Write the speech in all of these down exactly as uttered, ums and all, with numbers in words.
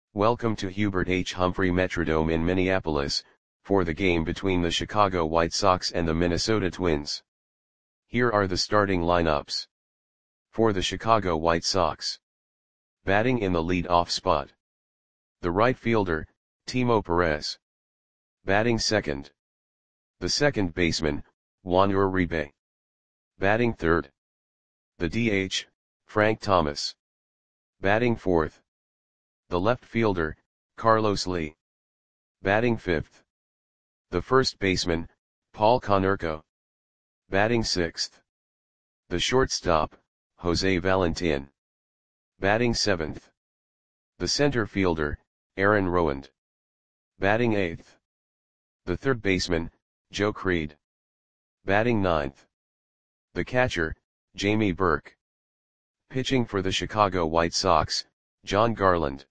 Welcome to Hubert H. Humphrey Metrodome in Minneapolis, for the game between the Chicago White Sox and the Minnesota Twins. Here are the starting lineups. For the Chicago White Sox. Batting in the lead-off spot. The right fielder, Timo Perez. Batting second. The second baseman, Juan Uribe. Batting third. The D H, Frank Thomas. Batting fourth. The left fielder, Carlos Lee. Batting fifth. The first baseman, Paul Konerko. Batting sixth. The shortstop, Jose Valentin. Batting seventh. The center fielder, Aaron Rowand. Batting eighth. The third baseman, Joe Creed. Batting ninth. The catcher, Jamie Burke. Pitching for the Chicago White Sox, Jon Garland.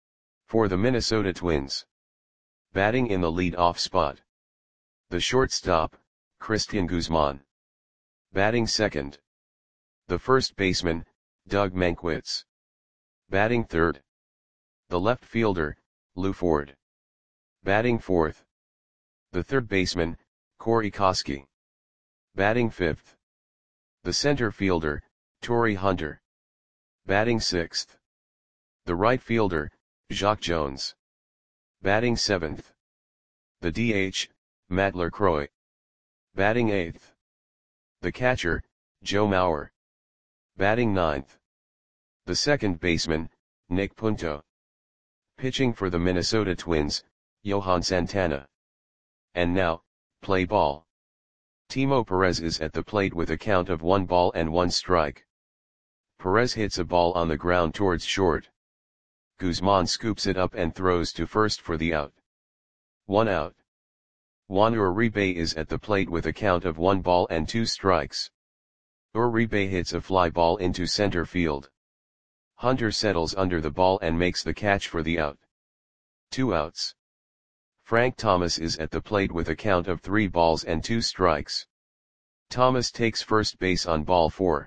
For the Minnesota Twins. Batting in the lead-off spot. The shortstop, Cristian Guzman. Batting second. The first baseman, Doug Mankiewicz. Batting third. The left fielder, Lew Ford. Batting fourth. The third baseman, Corey Koskie. Batting fifth. The center fielder, Torii Hunter. Batting sixth. The right fielder, Jacque Jones. Batting seventh. The D H, Matt LaCroix. Batting eighth. The catcher, Joe Mauer. Batting ninth. The second baseman, Nick Punto. Pitching for the Minnesota Twins, Johan Santana. And now, play ball. Timo Perez is at the plate with a count of one ball and one strike. Perez hits a ball on the ground towards short. Guzman scoops it up and throws to first for the out. One out. Juan Uribe is at the plate with a count of one ball and two strikes. Uribe hits a fly ball into center field. Hunter settles under the ball and makes the catch for the out. Two outs. Frank Thomas is at the plate with a count of three balls and two strikes. Thomas takes first base on ball four.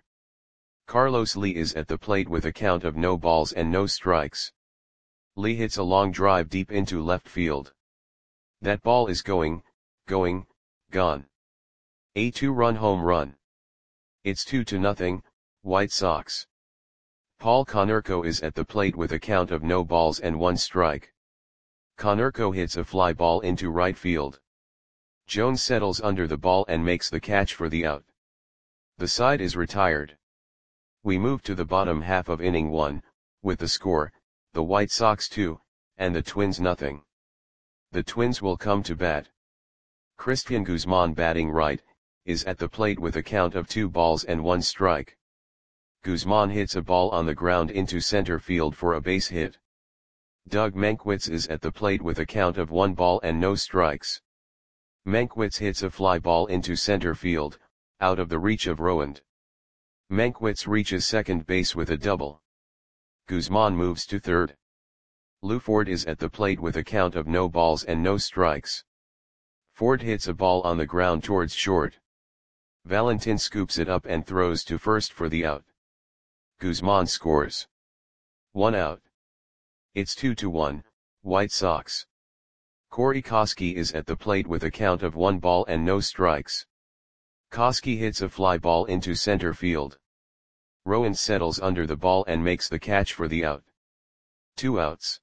Carlos Lee is at the plate with a count of no balls and no strikes. Lee hits a long drive deep into left field. That ball is going, going, gone. A two-run home run. It's two to nothing, White Sox. Paul Konerko is at the plate with a count of no balls and one strike. Konerko hits a fly ball into right field. Jones settles under the ball and makes the catch for the out. The side is retired. We move to the bottom half of inning one, with the score, the White Sox two, and the Twins nothing. The Twins will come to bat. Cristian Guzman, batting right, is at the plate with a count of two balls and one strike. Guzman hits a ball on the ground into center field for a base hit. Doug Mankiewicz is at the plate with a count of one ball and no strikes. Mankiewicz hits a fly ball into center field, out of the reach of Rowand. Mankiewicz reaches second base with a double. Guzman moves to third. Lew Ford is at the plate with a count of no balls and no strikes. Ford hits a ball on the ground towards short. Valentin scoops it up and throws to first for the out. Guzman scores. One out. It's two to one, White Sox. Corey Koskie is at the plate with a count of one ball and no strikes. Koskie hits a fly ball into center field. Rowand settles under the ball and makes the catch for the out. Two outs.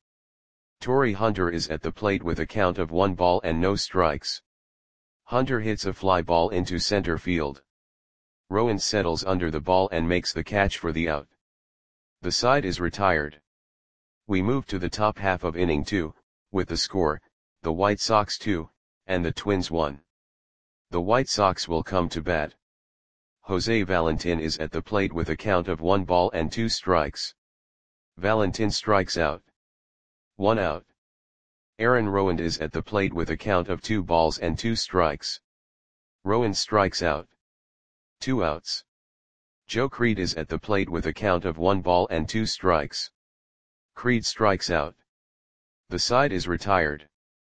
Torii Hunter is at the plate with a count of one ball and no strikes. Hunter hits a fly ball into center field. Rowand settles under the ball and makes the catch for the out. The side is retired. We move to the top half of inning two, with the score, the White Sox two, and the Twins one. The White Sox will come to bat. Jose Valentin is at the plate with a count of one ball and two strikes. Valentin strikes out. One out. Aaron Rowand is at the plate with a count of two balls and two strikes. Rowand strikes out. Two outs. Joe Creed is at the plate with a count of one ball and two strikes. Creed strikes out. The side is retired.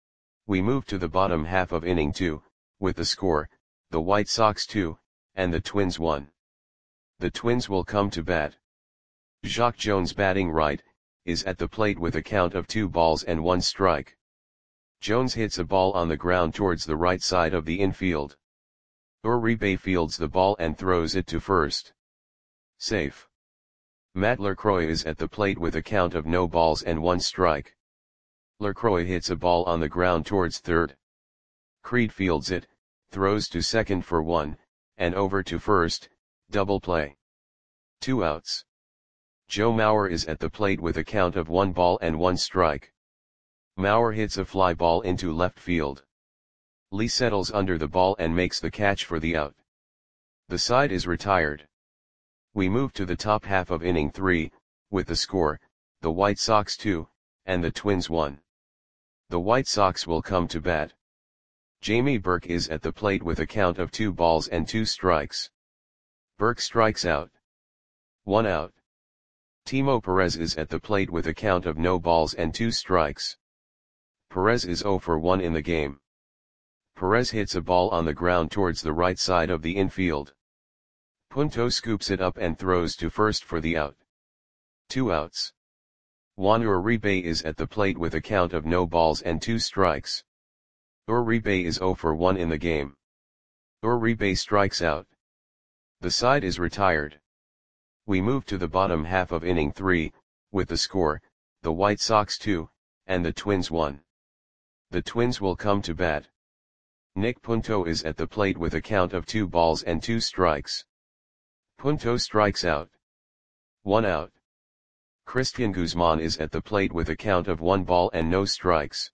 We move to the bottom half of inning two, with the score, the White Sox two, and the Twins one. The Twins will come to bat. Jacque Jones, batting right, is at the plate with a count of two balls and one strike. Jones hits a ball on the ground towards the right side of the infield. Uribe fields the ball and throws it to first. Safe. Matt LaCroix is at the plate with a count of no balls and one strike. LaCroix hits a ball on the ground towards third. Creed fields it, throws to second for one, and over to first, double play. Two outs. Joe Mauer is at the plate with a count of one ball and one strike. Mauer hits a fly ball into left field. Lee settles under the ball and makes the catch for the out. The side is retired. We move to the top half of inning three, with the score, the White Sox two, and the Twins one. The White Sox will come to bat. Jamie Burke is at the plate with a count of two balls and two strikes. Burke strikes out. One out. Timo Perez is at the plate with a count of no balls and two strikes. Perez is zero for one in the game. Perez hits a ball on the ground towards the right side of the infield. Punto scoops it up and throws to first for the out. Two outs. Juan Uribe is at the plate with a count of no balls and two strikes. Uribe is zero for one in the game. Uribe strikes out. The side is retired. We move to the bottom half of inning three, with the score, the White Sox two, and the Twins one. The Twins will come to bat. Nick Punto is at the plate with a count of two balls and two strikes. Punto strikes out. One out. Christian Guzman is at the plate with a count of one ball and no strikes.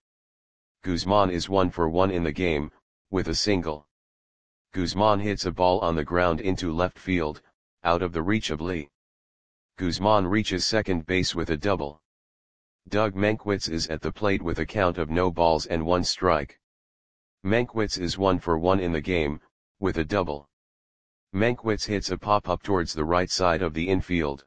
Guzman is one for one in the game, with a single. Guzman hits a ball on the ground into left field, out of the reach of Lee. Guzman reaches second base with a double. Doug Mankiewicz is at the plate with a count of no balls and one strike. Mankiewicz is one for one in the game, with a double. Mankiewicz hits a pop-up towards the right side of the infield.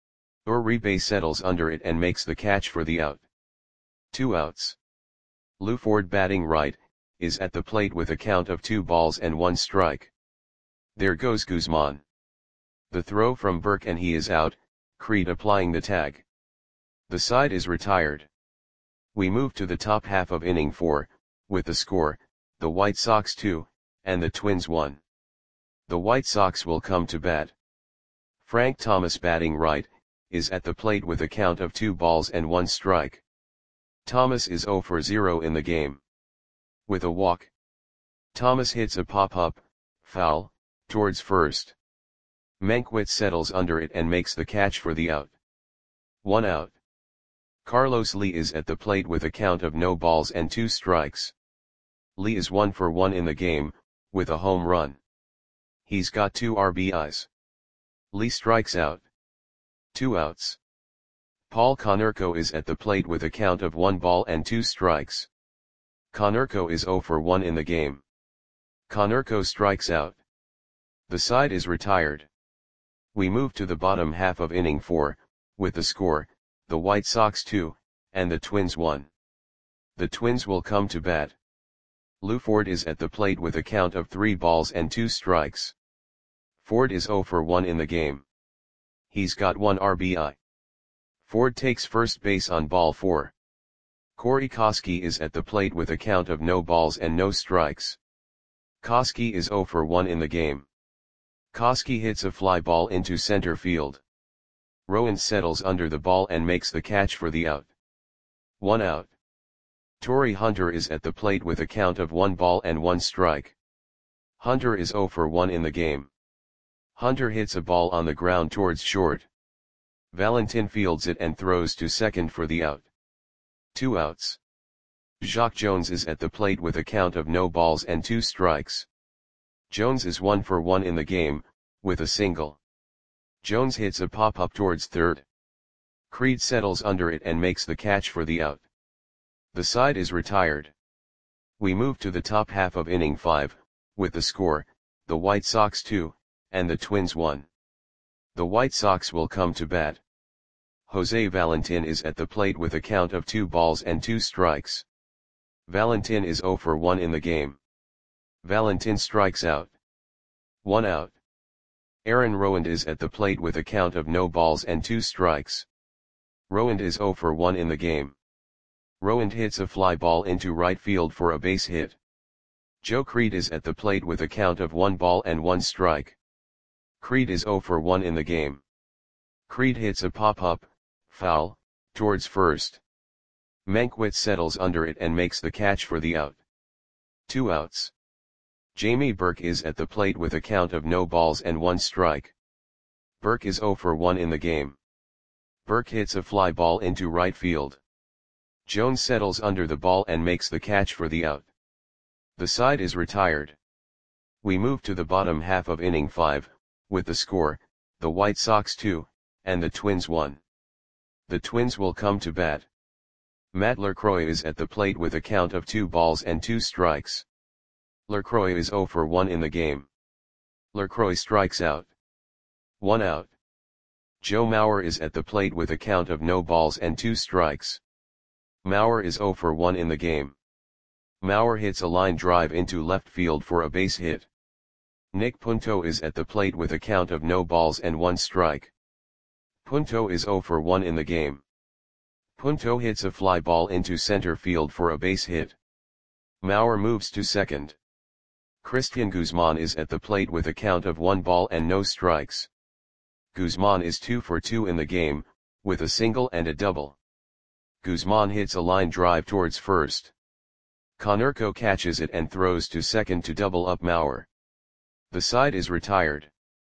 Uribe settles under it and makes the catch for the out. Two outs. Lou Ford, batting right, is at the plate with a count of two balls and one strike. There goes Guzman. The throw from Burke and he is out, Creed applying the tag. The side is retired. We move to the top half of inning four, with the score, the White Sox two, and the Twins one. The White Sox will come to bat. Frank Thomas, batting right, is at the plate with a count of two balls and one strike. Thomas is zero for zero in the game. With a walk. Thomas hits a pop-up, foul, towards first. Mankiewicz settles under it and makes the catch for the out. One out. Carlos Lee is at the plate with a count of no balls and two strikes. Lee is one for one in the game, with a home run. He's got two R B Is. Lee strikes out. Two outs. Paul Konerko is at the plate with a count of one ball and two strikes. Konerko is zero for one in the game. Konerko strikes out. The side is retired. We move to the bottom half of inning four, with the score, the White Sox two, and the Twins one. The Twins will come to bat. Lou Ford is at the plate with a count of three balls and two strikes. Ford is zero for one in the game. He's got one R B I. Ford takes first base on ball four. Corey Koskie is at the plate with a count of no balls and no strikes. Koskie is zero for one in the game. Koskie hits a fly ball into center field. Rowan settles under the ball and makes the catch for the out. One out. Torrey Hunter is at the plate with a count of one ball and one strike. Hunter is zero for one in the game. Hunter hits a ball on the ground towards short. Valentin fields it and throws to second for the out. Two outs. Jacque Jones is at the plate with a count of no balls and two strikes. Jones is one for one in the game, with a single. Jones hits a pop-up towards third. Creed settles under it and makes the catch for the out. The side is retired. We move to the top half of inning five, with the score, the White Sox two, and the Twins one. The White Sox will come to bat. Jose Valentin is at the plate with a count of two balls and two strikes. Valentin is zero for one in the game. Valentin strikes out. One out. Aaron Rowand is at the plate with a count of no balls and two strikes. Rowand is zero for one in the game. Rowand hits a fly ball into right field for a base hit. Joe Creed is at the plate with a count of one ball and one strike. Creed is zero for one in the game. Creed hits a pop-up, foul, towards first. Mankiewicz settles under it and makes the catch for the out. Two outs. Jamie Burke is at the plate with a count of no balls and one strike. Burke is zero for one in the game. Burke hits a fly ball into right field. Jones settles under the ball and makes the catch for the out. The side is retired. We move to the bottom half of inning five, with the score, the White Sox two, and the Twins one. The Twins will come to bat. Matt LaCroix is at the plate with a count of two balls and two strikes. LaCroix is zero for one in the game. LaCroix strikes out. One out. Joe Mauer is at the plate with a count of no balls and two strikes. Mauer is zero for one in the game. Mauer hits a line drive into left field for a base hit. Nick Punto is at the plate with a count of no balls and one strike. Punto is zero for one in the game. Punto hits a fly ball into center field for a base hit. Mauer moves to second. Christian Guzman is at the plate with a count of one ball and no strikes. Guzman is two for two in the game, with a single and a double. Guzman hits a line drive towards first. Konerko catches it and throws to second to double up Mauer. The side is retired.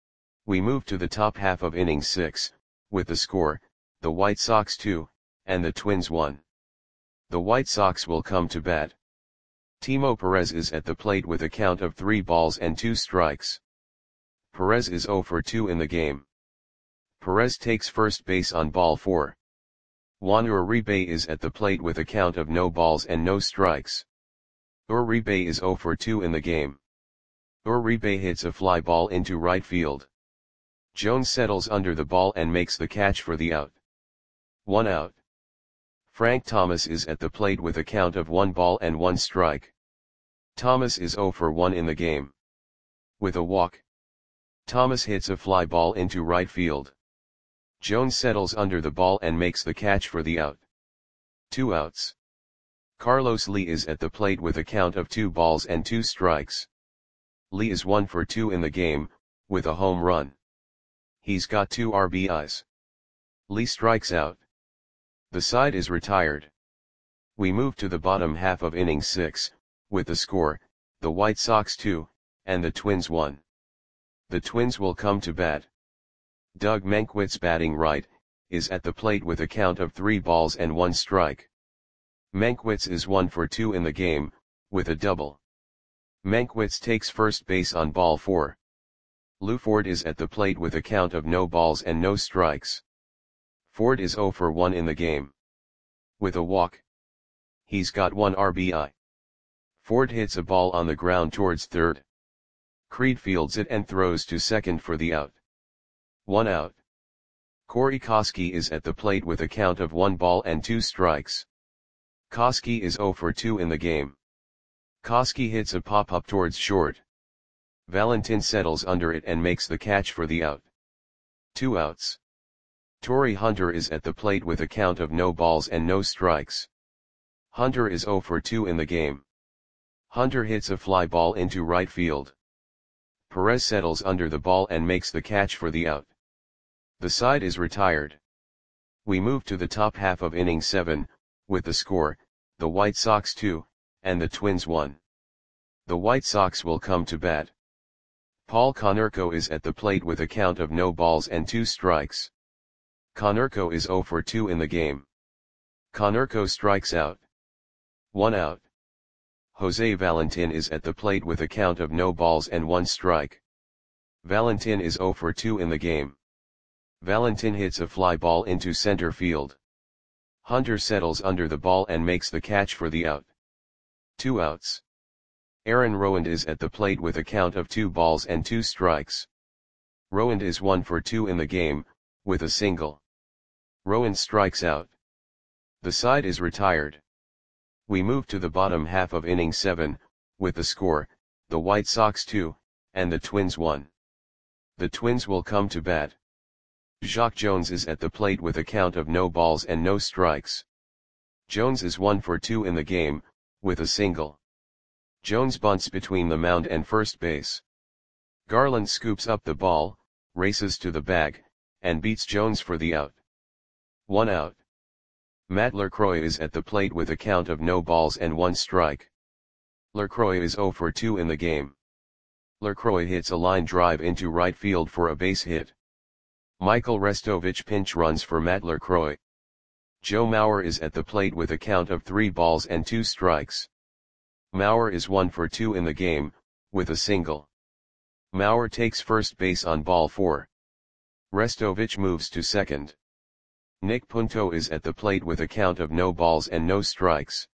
We move to the top half of inning six, with the score, the White Sox two, and the Twins one. The White Sox will come to bat. Timo Perez is at the plate with a count of three balls and two strikes. Perez is zero for two in the game. Perez takes first base on ball four. Juan Uribe is at the plate with a count of no balls and no strikes. Uribe is zero for two in the game. Uribe hits a fly ball into right field. Jones settles under the ball and makes the catch for the out. One out. Frank Thomas is at the plate with a count of one ball and one strike. Thomas is zero for one in the game. With a walk. Thomas hits a fly ball into right field. Jones settles under the ball and makes the catch for the out. Two outs. Carlos Lee is at the plate with a count of two balls and two strikes. Lee is one for two in the game, with a home run. He's got two R B Is. Lee strikes out. The side is retired. We move to the bottom half of inning six, with the score, the White Sox two, and the Twins one. The Twins will come to bat. Doug Mankiewicz, batting right, is at the plate with a count of three balls and one strike. Mankiewicz is one for two in the game, with a double. Mankiewicz takes first base on ball four. Lou Ford is at the plate with a count of no balls and no strikes. Ford is zero for one in the game. With a walk. He's got one R B I. Ford hits a ball on the ground towards third. Creed fields it and throws to second for the out. One out. Corey Koskie is at the plate with a count of one ball and two strikes. Koskie is zero for two in the game. Koskie hits a pop-up towards short. Valentin settles under it and makes the catch for the out. Two outs. Torrey Hunter is at the plate with a count of no balls and no strikes. Hunter is zero for two in the game. Hunter hits a fly ball into right field. Perez settles under the ball and makes the catch for the out. The side is retired. We move to the top half of inning seven, with the score, the White Sox two, and the Twins one. The White Sox will come to bat. Paul Konerko is at the plate with a count of no balls and two strikes. Konerko is zero for two in the game. Konerko strikes out. One out. Jose Valentin is at the plate with a count of no balls and one strike. Valentin is zero for two in the game. Valentin hits a fly ball into center field. Hunter settles under the ball and makes the catch for the out. Two outs. Aaron Rowand is at the plate with a count of two balls and two strikes. Rowand is one for two in the game, with a single. Rowand strikes out. The side is retired. We move to the bottom half of inning seven, with the score, the White Sox two, and the Twins one. The Twins will come to bat. Jacques Jones is at the plate with a count of no balls and no strikes. Jones is one for two in the game, with a single. Jones bunts between the mound and first base. Garland scoops up the ball, races to the bag, and beats Jones for the out. One out. Matt LaCroix is at the plate with a count of no balls and one strike. LaCroix is zero for two in the game. LaCroix hits a line drive into right field for a base hit. Michael Restovich pinch runs for Matt LaCroix. Joe Mauer is at the plate with a count of three balls and two strikes. Mauer is one for two in the game, with a single. Mauer takes first base on ball four. Restovich moves to second. Nick Punto is at the plate with a count of no balls and no strikes.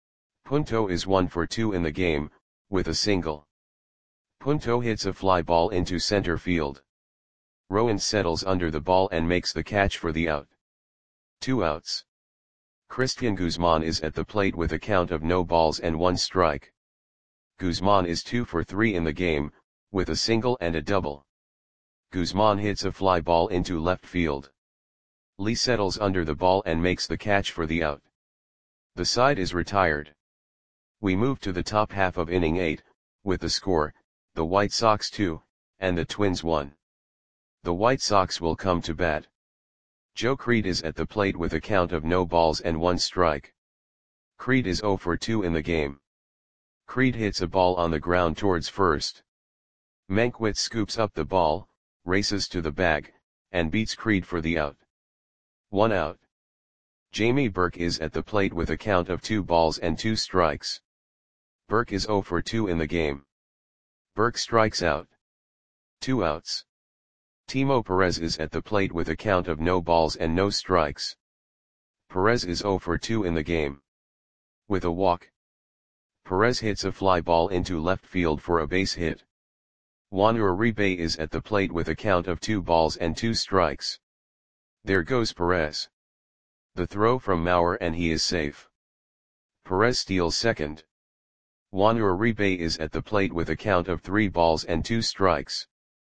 Punto is one for two in the game, with a single. Punto hits a fly ball into center field. Rowan settles under the ball and makes the catch for the out. Two outs. Christian Guzman is at the plate with a count of no balls and one strike. Guzman is two for three in the game, with a single and a double. Guzman hits a fly ball into left field. Lee settles under the ball and makes the catch for the out. The side is retired. We move to the top half of inning eight, with the score, the White Sox two, and the Twins one. The White Sox will come to bat. Joe Creed is at the plate with a count of no balls and one strike. Creed is zero for two in the game. Creed hits a ball on the ground towards first. Mankiewicz scoops up the ball, races to the bag, and beats Creed for the out. One out. Jamie Burke is at the plate with a count of two balls and two strikes. Burke is zero for two in the game. Burke strikes out. Two outs. Timo Perez is at the plate with a count of no balls and no strikes. Perez is zero for two in the game. With a walk. Perez hits a fly ball into left field for a base hit. Juan Uribe is at the plate with a count of two balls and two strikes. There goes Perez. The throw from Mauer and he is safe. Perez steals second. Juan Uribe is at the plate with a count of three balls and two strikes.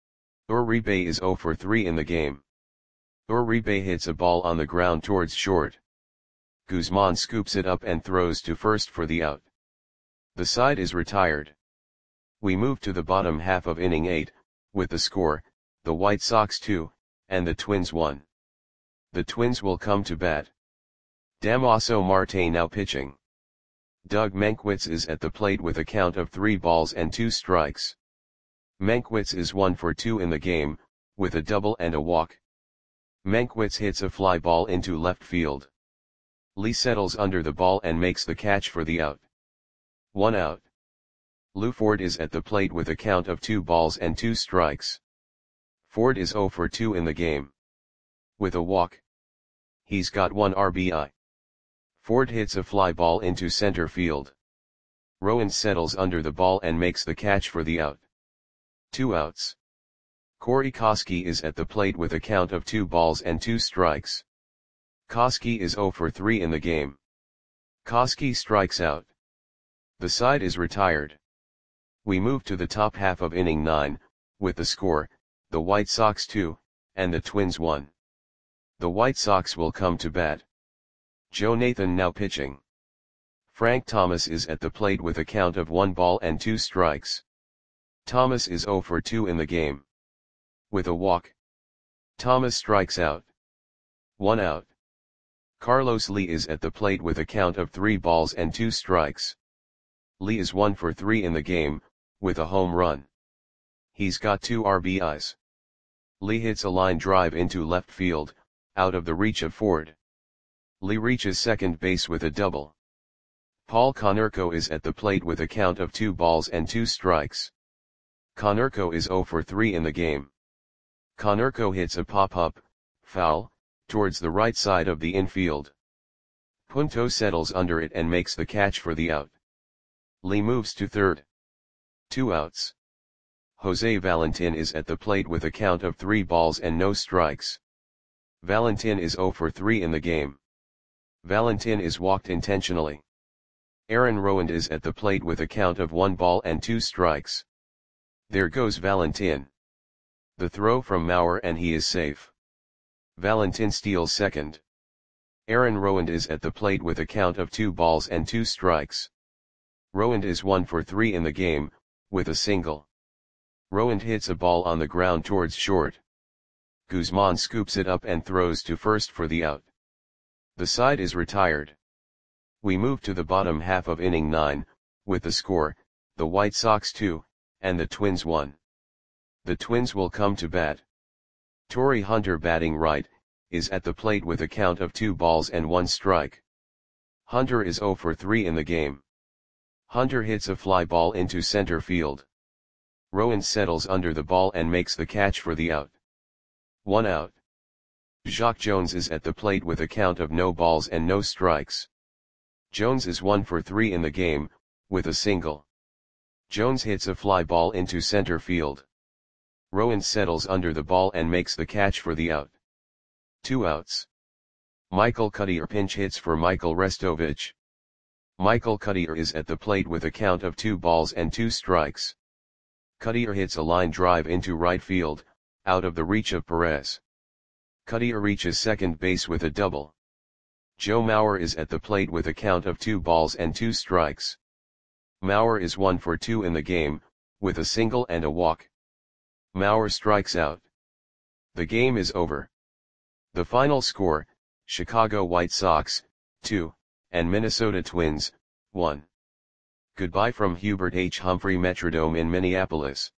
Uribe is zero for three in the game. Uribe hits a ball on the ground towards short. Guzman scoops it up and throws to first for the out. The side is retired. We move to the bottom half of inning eight, with the score, the White Sox two, and the Twins one. The Twins will come to bat. Damaso Marte now pitching. Doug Mankiewicz is at the plate with a count of three balls and two strikes. Mankiewicz is one for two in the game, with a double and a walk. Mankiewicz hits a fly ball into left field. Lee settles under the ball and makes the catch for the out. One out. Lou Ford is at the plate with a count of two balls and two strikes. Ford is zero for two in the game. With a walk. He's got one R B I. Ford hits a fly ball into center field. Rowan settles under the ball and makes the catch for the out. Two outs. Corey Koskie is at the plate with a count of two balls and two strikes. Koskie is zero for three in the game. Koskie strikes out. The side is retired. We move to the top half of inning nine, with the score, the White Sox two, and the Twins one. The White Sox will come to bat. Joe Nathan now pitching. Frank Thomas is at the plate with a count of one ball and two strikes. Thomas is zero for two in the game. With a walk. Thomas strikes out. One out. Carlos Lee is at the plate with a count of three balls and two strikes. Lee is one for three in the game, with a home run. He's got two R B Is. Lee hits a line drive into left field, out of the reach of Ford. Lee reaches second base with a double. Paul Konerko is at the plate with a count of two balls and two strikes. Konerko is zero for three in the game. Konerko hits a pop-up, foul, towards the right side of the infield. Punto settles under it and makes the catch for the out. Lee moves to third. Two outs. Jose Valentin is at the plate with a count of three balls and no strikes. Valentin is zero for three in the game. Valentin is walked intentionally. Aaron Rowand is at the plate with a count of one ball and two strikes. There goes Valentin. The throw from Mauer and he is safe. Valentin steals second. Aaron Rowand is at the plate with a count of two balls and two strikes. Rowand is one for three in the game, with a single. Rowand hits a ball on the ground towards short. Guzman scoops it up and throws to first for the out. The side is retired. We move to the bottom half of inning nine, with the score, the White Sox two, and the Twins one. The Twins will come to bat. Torii Hunter, batting right, is at the plate with a count of two balls and one strike. Hunter is zero for three in the game. Hunter hits a fly ball into center field. Rowand settles under the ball and makes the catch for the out. One out. Jacque Jones is at the plate with a count of no balls and no strikes. Jones is one for three in the game, with a single. Jones hits a fly ball into center field. Rowand settles under the ball and makes the catch for the out. Two outs. Michael Cuddyer pinch hits for Michael Restovich. Michael Cuddyer is at the plate with a count of two balls and two strikes. Cuddyer hits a line drive into right field, out of the reach of Perez. Cuddyer reaches second base with a double. Joe Mauer is at the plate with a count of two balls and two strikes. Mauer is one for two in the game, with a single and a walk. Mauer strikes out. The game is over. The final score, Chicago White Sox, two, and Minnesota Twins, one. Goodbye from Hubert H. Humphrey Metrodome in Minneapolis.